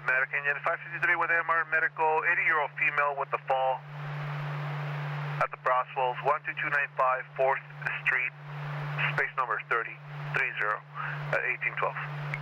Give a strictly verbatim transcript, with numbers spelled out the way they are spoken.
American Union five fifty-three with M R Medical, eighty-year-old female with the fall at the Broswells, one two two nine five fourth Street, space number thirty, thirty, at eighteen twelve.